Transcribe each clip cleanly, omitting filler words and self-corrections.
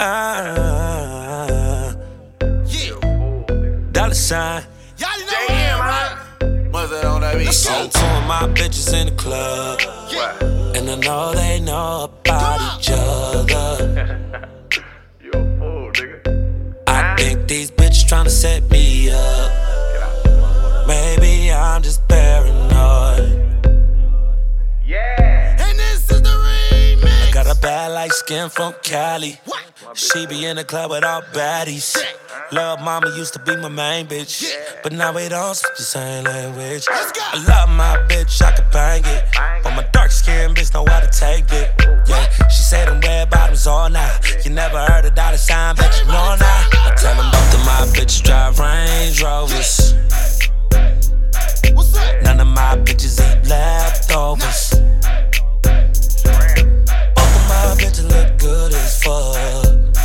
$. Y'all know damn, right? What's that on that beat? I seen two of my bitches in the club, and I know they know about each other. You a fool, nigga. I think these bitches tryna set me up. Maybe I'm just paranoid. Yeah. And this is the remix. Got a bad light skin from Cali. She be in the club with all baddies. Love mama used to be my main bitch, but now we don't speak the same language. I love my bitch, I can bang it, but my dark skin bitch know how to take it. Yeah, she said them red bottoms all night. You never heard a $sign, bet you know now. I tell them both of my bitches drive Range Rovers. None of my bitches eat leftovers. Both of my bitches look good as fuck.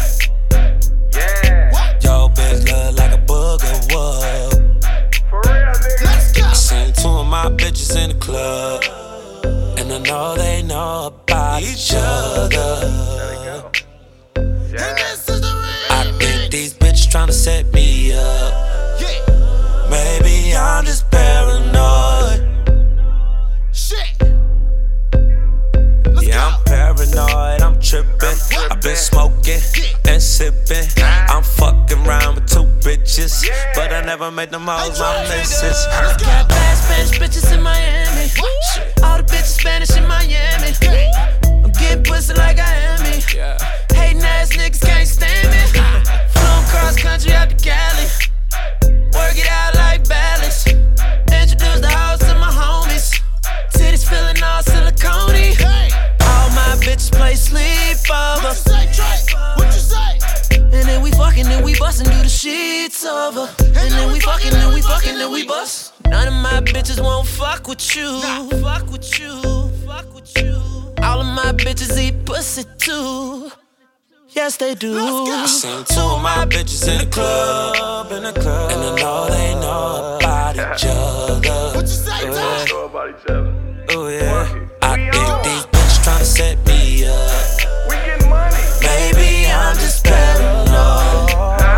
Yo, bitch look like a booger whoop. For real, nigga. Let's go. I seen two of my bitches in the club, and I know they know about each other. And this is the remix. I think these bitches tryna set me up. Yeah. Maybe I'm just paranoid. Shit. Let's Yeah, I'm go. paranoid, I'm trippin'. I've been smoking and sippin'. I'm fucking around with two bitches, but I never made them all my missus. Got bad Spanish bitches in Miami. All the bitches Spanish in Miami. I'm getting pussy like I am me. Hating ass niggas can't stand me. Flown cross country out to Cali. Work it out like balance. Introduce the house to my homies. Titties feeling all silicone. All my bitches play sleepover. What you say, Trey? What you say? And then we fucking, then we bustin', do the sheets over. And then we fucking, then we fucking, then we bust. None of my bitches won't fuck with you. Fuck with you, fuck with you. All of my bitches eat pussy too. Yes, they do. I seen two of my bitches in the club, and I know they know about each other. What you say, Ty? Know about each other. Oh yeah, I think these bitches tryna set me up. We getting money. Maybe I'm just paranoid.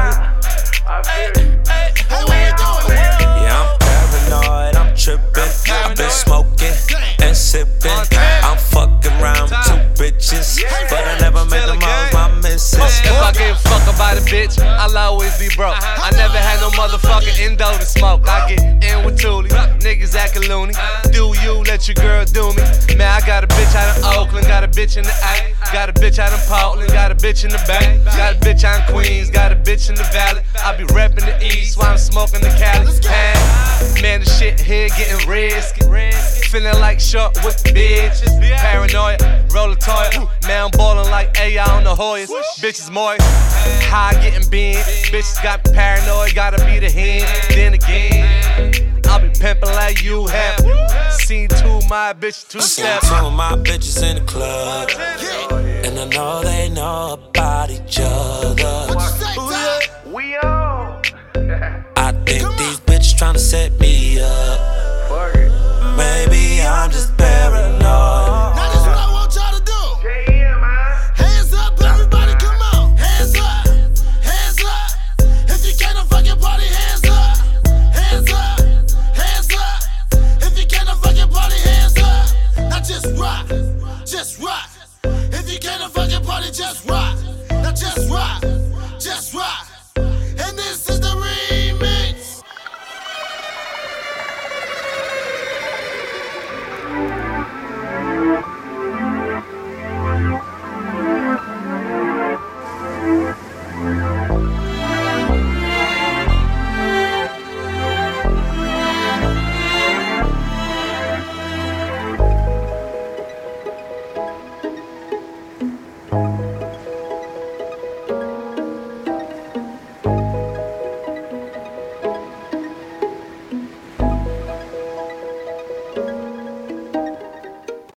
I feel you. Hey, what you doing? Yeah, I'm paranoid, I'm trippin'. I've been smoking and sippin'. I'm fucking around with two bitches, but I never made them all my missus. If I give a fuck about a bitch, I'll always be broke. I never had no motherfucking endo to smoke. I get in with Thule, niggas actin' loony. Do you, let your girl do me. Man, I got a bitch out in Oakland, got a bitch in the A. Got a bitch out in Portland, got a bitch in the Bay. Got a bitch out in Queens, got a bitch in the Valley. I be reppin' the East while I'm smoking the Cali. Man, the shit here getting risky. Feeling like short with the bitches. Paranoia, roll a toy. Man, I'm ballin' like AI on the Hoyas. Bitches moist, high getting bent. Bitches got me paranoid, gotta be the hand. Then again, I'll be pimpin' like you have. Seen two of my bitches two-step. Two of my bitches in the club, and I know they know about each other. What you say, Ty? We on. I think these bitches tryna set me up. Fuck it. Maybe I'm just paranoid. Now this is what I want y'all to do. JM, man. Hands up, everybody, come on. Hands up, hands up. If you can't fucking party, hands up. Hands up, hands up. If you can't fucking party, hands up. Now just rock, just rock. If you can't fucking party, just